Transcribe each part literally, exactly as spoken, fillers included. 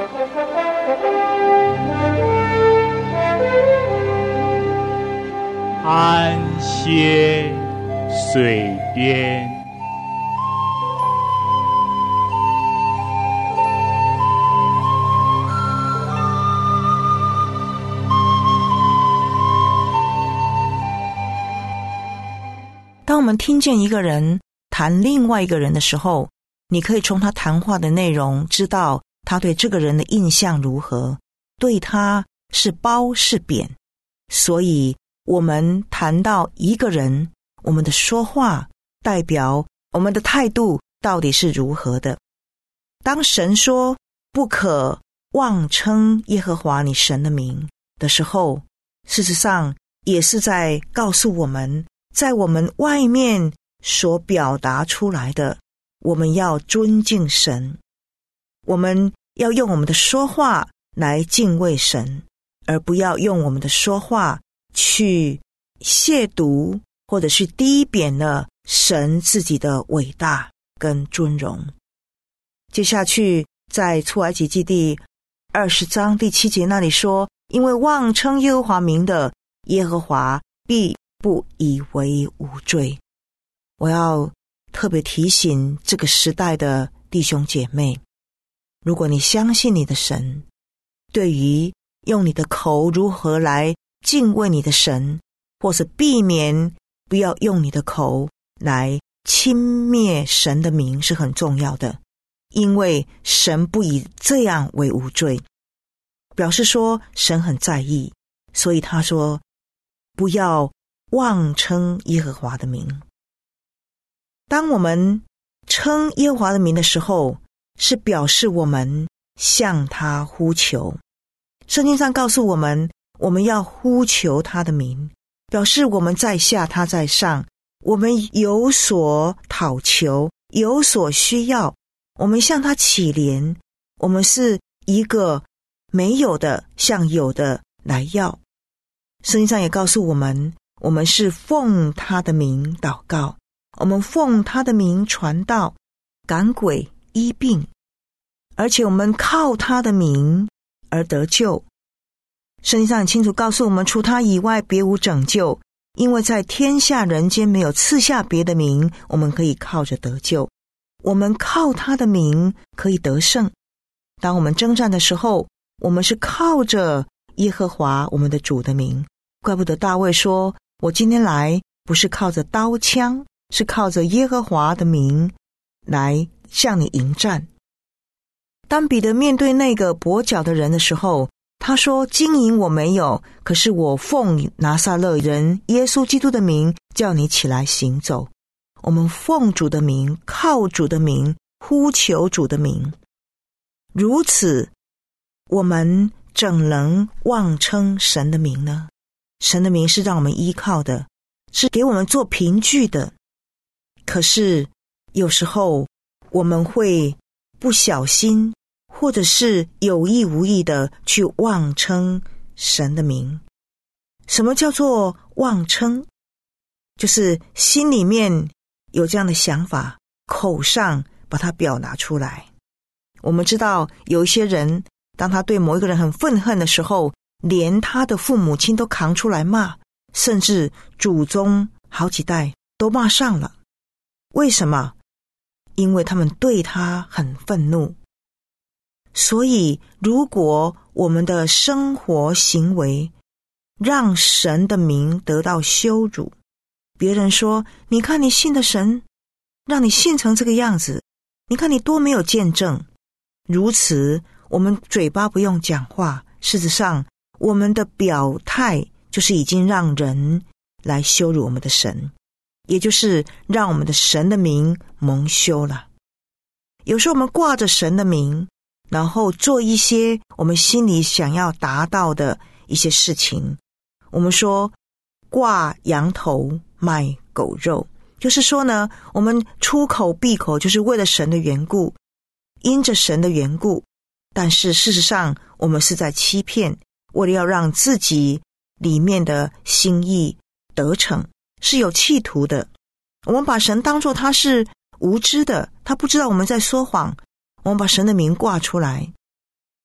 安歇水边。 当我们听见一个人谈另外一个人的时候，你可以从他谈话的内容知道他对这个人的印象如何，对他是褒是贬。所以我们谈到一个人，我们的说话代表我们的态度到底是如何的。当神说不可妄称耶和华你神的名的时候，事实上也是在告诉我们，在我们外面所表达出来的，我们要尊敬神，我们要用我们的说话来敬畏神，而不要用我们的说话去亵渎或者去低贬了神自己的伟大跟尊荣。接下去在出埃及记第二十章第七节那里说，因为妄称耶和华名的，耶和华必不以为无罪。我要特别提醒这个时代的弟兄姐妹，如果你相信你的神，对于用你的口如何来敬畏你的神，或是避免不要用你的口来轻蔑神的名是很重要的，因为神不以这样为无罪，表示说神很在意，所以他说不要妄称耶和华的名。当我们称耶和华的名的时候，是表示我们向他呼求。圣经上告诉我们，我们要呼求他的名，表示我们在下，他在上，我们有所讨求，有所需要，我们向他祈怜，我们是一个没有的向有的来要。圣经上也告诉我们，我们是奉他的名祷告，我们奉他的名传道，赶鬼医病，而且我们靠他的名而得救。圣经上很清楚告诉我们，除他以外别无拯救，因为在天下人间没有赐下别的名，我们可以靠着得救。我们靠他的名可以得胜。当我们征战的时候，我们是靠着耶和华我们的主的名。怪不得大卫说，我今天来不是靠着刀枪，是靠着耶和华的名来向你迎战。当彼得面对那个跛脚的人的时候，他说，金银我没有，可是我奉拿撒勒人耶稣基督的名叫你起来行走。我们奉主的名，靠主的名，呼求主的名，如此我们怎能妄称神的名呢？神的名是让我们依靠的，是给我们做凭据的。可是有时候我们会不小心，或者是有意无意的去妄称神的名。什么叫做妄称？就是心里面有这样的想法，口上把它表达出来。我们知道有一些人，当他对某一个人很愤恨的时候，连他的父母亲都扛出来骂，甚至祖宗好几代都骂上了。为什么？因为他们对他很愤怒。所以如果我们的生活行为让神的名得到羞辱，别人说，你看你信的神让你信成这个样子，你看你多没有见证。如此我们嘴巴不用讲话，事实上我们的表态就是已经让人来羞辱我们的神，也就是让我们的神的名蒙羞了。有时候我们挂着神的名，然后做一些我们心里想要达到的一些事情。我们说挂羊头卖狗肉，就是说呢，我们出口闭口就是为了神的缘故，因着神的缘故，但是事实上我们是在欺骗，为了要让自己里面的心意得逞，是有企图的。我们把神当作他是无知的，他不知道我们在说谎，我们把神的名挂出来。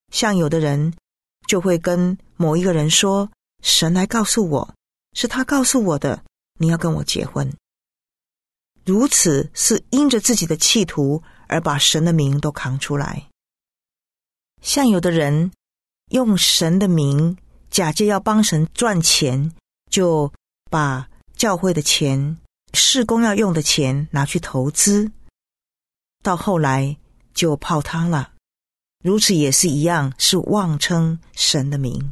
像有的人就会跟某一个人说，神来告诉我，是他告诉我的，你要跟我结婚。如此是因着自己的企图而把神的名都扛出来。像有的人用神的名假借要帮神赚钱，就把教会的钱、事工要用的钱拿去投资，到后来就泡汤了。如此也是一样，是妄称神的名。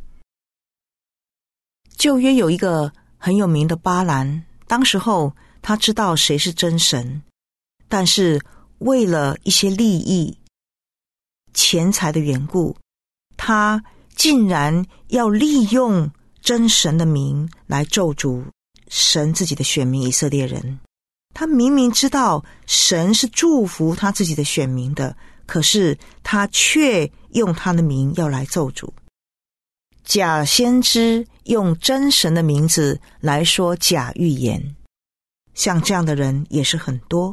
旧约有一个很有名的巴兰，当时候他知道谁是真神，但是为了一些利益、钱财的缘故，他竟然要利用真神的名来咒诅神自己的选民以色列人。他明明知道神是祝福他自己的选民的，可是他却用他的名要来咒诅。假先知用真神的名字来说假预言，像这样的人也是很多。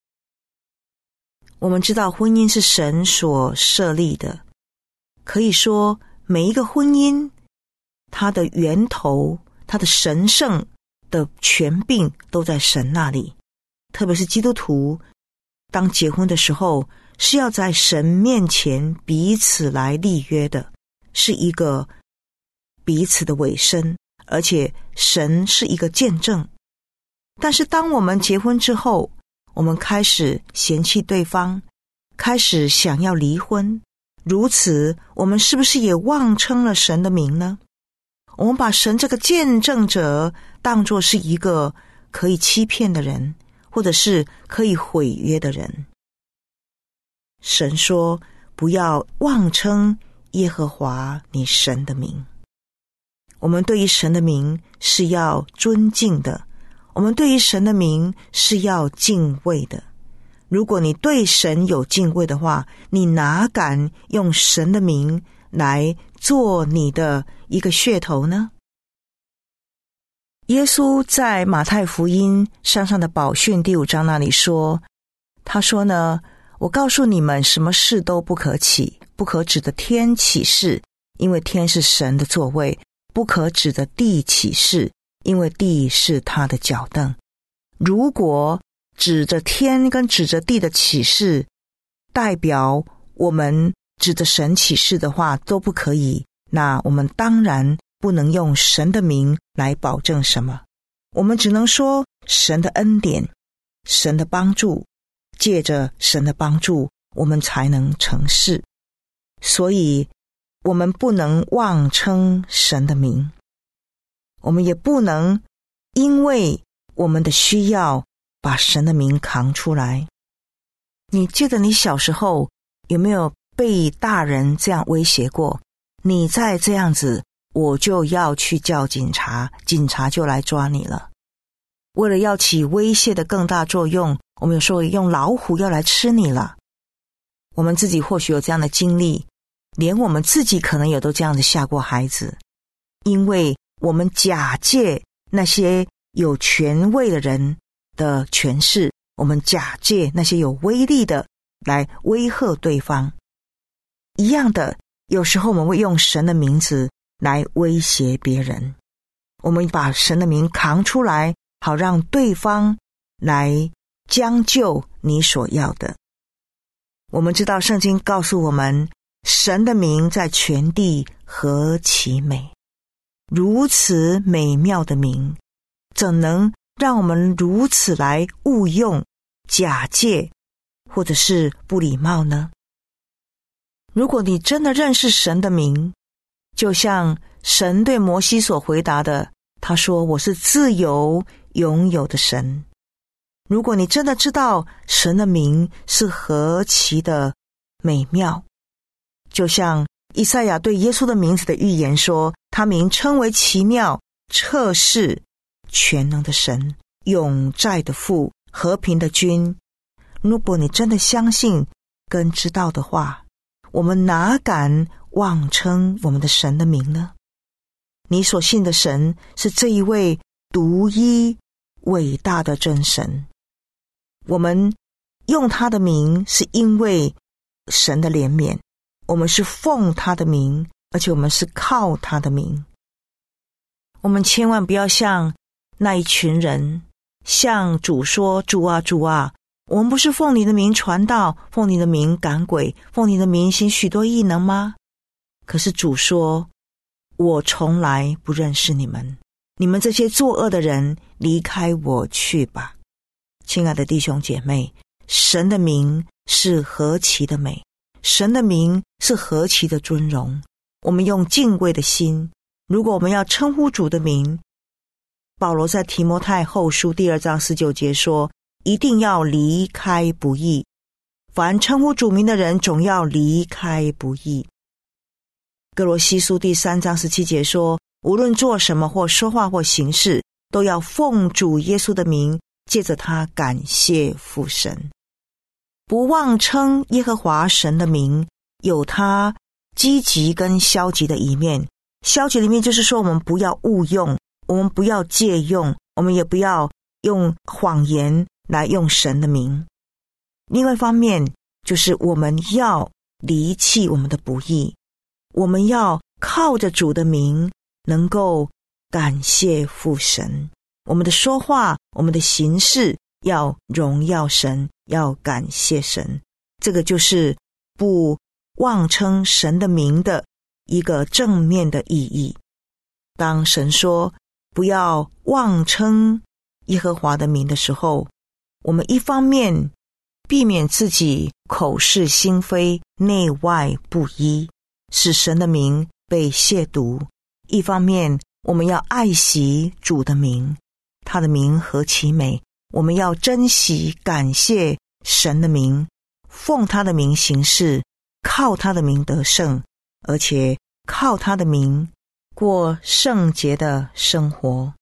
我们知道婚姻是神所设立的，可以说每一个婚姻，它的源头、它的神圣的权柄都在神那里。特别是基督徒，当结婚的时候，是要在神面前彼此来立约的，是一个彼此的委身，而且神是一个见证。但是当我们结婚之后，我们开始嫌弃对方，开始想要离婚，如此我们是不是也妄称了神的名呢？我们把神这个见证者当作是一个可以欺骗的人，或者是可以毁约的人。神说，不要妄称耶和华你神的名。我们对于神的名是要尊敬的，我们对于神的名是要敬畏的。如果你对神有敬畏的话，你哪敢用神的名来做你的一个噱头呢？耶稣在马太福音山上的宝训第五章那里说，他说呢，我告诉你们，什么事都不可起，不可指着天起誓，因为天是神的座位；不可指着地起誓，因为地是他的脚凳。如果指着天跟指着地的起誓，代表我们指着神起誓的话都不可以，那我们当然不能用神的名来保证什么，我们只能说神的恩典、神的帮助，借着神的帮助我们才能成事。所以我们不能妄称神的名，我们也不能因为我们的需要把神的名扛出来。你记得你小时候有没有被大人这样威胁过？你再这样子，我就要去叫警察，警察就来抓你了。为了要起威胁的更大作用，我们有时候用老虎要来吃你了。我们自己或许有这样的经历，连我们自己可能也都这样子吓过孩子，因为我们假借那些有权位的人的权势，我们假借那些有威力的来威吓对方。一样的，有时候我们会用神的名字来威胁别人，我们把神的名扛出来，好让对方来将就你所要的。我们知道圣经告诉我们，神的名在全地何其美，如此美妙的名，怎能让我们如此来误用、假借或者是不礼貌呢？如果你真的认识神的名，就像神对摩西所回答的，他说，我是自由永有的神。如果你真的知道神的名是何其的美妙，就像以赛亚对耶稣的名字的预言说，他名称为奇妙、测试、全能的神、永在的父、和平的君。如果你真的相信跟知道的话，我们哪敢妄称我们的神的名呢？你所信的神是这一位独一伟大的真神，我们用他的名是因为神的怜悯， 我们是奉他的名，而且我们是靠他的名。我们千万不要像那一群人向主说，主啊主啊，我们不是奉你的名传道，奉你的名赶鬼，奉你的名行许多异能吗？可是主说，我从来不认识你们，你们这些作恶的人，离开我去吧。亲爱的弟兄姐妹，神的名是何其的美，神的名是何其的尊荣。我们用敬畏的心，如果我们要称呼主的名，保罗在提摩太后书第二章十九节说，一定要离开不义，凡称呼主名的人，总要离开不义。哥罗西书第三章十七节说，无论做什么或说话或行事，都要奉主耶稣的名，借着他感谢父神。不妄称耶和华神的名，有他积极跟消极的一面。消极的一面就是说，我们不要误用，我们不要借用，我们也不要用谎言来用神的名。另外一方面就是我们要离弃我们的不义，我们要靠着主的名能够感谢父神。我们的说话，我们的行事要荣耀神，要感谢神。这个就是不妄称神的名的一个正面的意义。当神说不要妄称耶和华的名的时候，我们一方面避免自己口是心非，内外不一，使神的名被亵渎；一方面我们要爱惜主的名，他的名何其美，我们要珍惜感谢神的名，奉他的名行事，靠他的名得胜，而且靠他的名过圣洁的生活。